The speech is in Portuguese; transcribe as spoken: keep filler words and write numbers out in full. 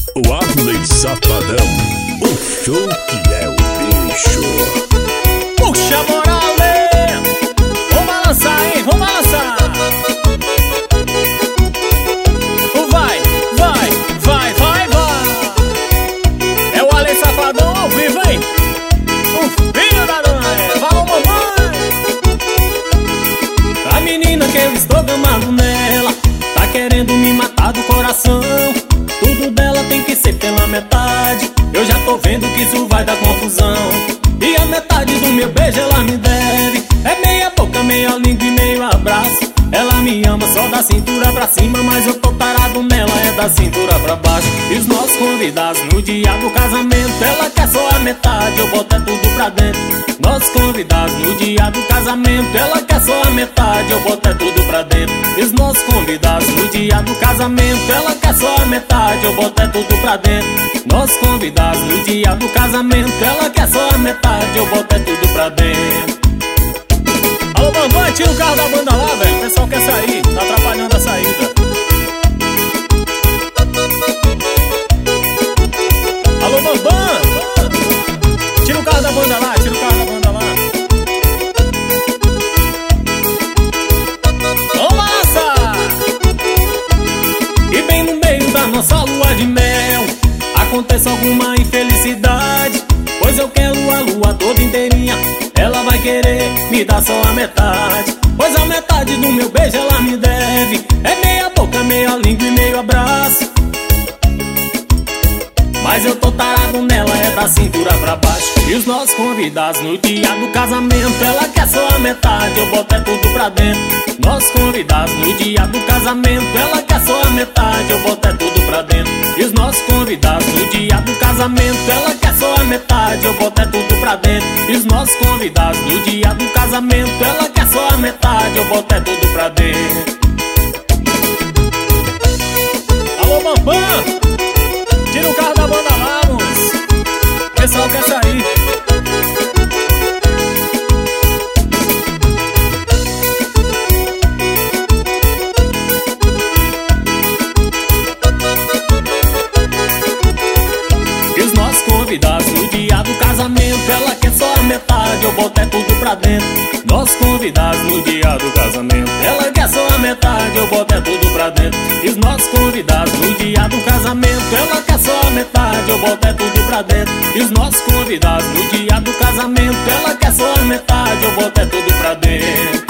O Arley Safadão, o show que é o bicho. Puxa moral, né? Vamos balançar, hein? Vamos balançar. Vai, vai, vai, vai, vai. É o Arley Safadão ao vivo, hein? O filho da dona Eva. Alô, mamãe. A menina que eu estou gamado nela tá querendo me matar do coração. Tudo dela tem que ser pela metade. Eu já tô vendo que isso vai dar confusão. E a metade do meu beijo ela me deve. É meia boca, meia língua e meio abraço. Ela me ama só da cintura pra cima, mas eu tô tarado nela, é da cintura pra baixo. E os nossos convidados no dia do casamento, ela quer só a metade, eu boto é tudo pra dentro. Nossos convidados no dia do casamento, ela quer só a metade, eu boto é tudo pra dentro. E os nossos convidados no dia do casamento, ela quer só a metade, eu boto é tudo pra dentro. Nossos convidados no dia do casamento, ela quer só a metade, eu boto é tudo pra dentro. Alô, Bambam, tira o carro da banda lá, velho. O pessoal quer sair, tá atrapalhando a saída. Alô, Bambam, tira o carro da banda lá, tira o carro da banda lá. Vamos lançar! E bem no meio da nossa lua de mel acontece alguma infelicidade, pois eu quero a lua toda inteirinha. Ela vai querer me dar só a metade, pois a metade do meu beijo ela me deve. É meia boca, meia língua e meio abraço. Mas eu tô tarado nela, é da cintura pra baixo. E os nossos convidados no dia do casamento, ela quer só a metade, eu boto é tudo pra dentro. Nossos convidados no dia do casamento, ela quer só a metade, eu boto é tudo pra dentro. E os nossos convidados no dia do casamento, ela quer só a metade, eu boto é tudo pra dentro. E os nossos convidados no dia do casamento, ela quer só a metade, eu boto é tudo pra dentro. Alô, Bambam, tira o carro da banda lá, moço. O pessoal quer sair. E os nossos convidados no dia do casamento, ela quer só a metade, eu boto é tudo pra dentro. Nossos convidados no dia do casamento, ela quer só a metade, eu boto é tudo pra dentro. E os nossos convidados no dia do casamento, ela quer só a metade, eu boto é tudo pra dentro. E os nossos convidados no dia do casamento, ela quer só a metade, eu boto é tudo pra dentro.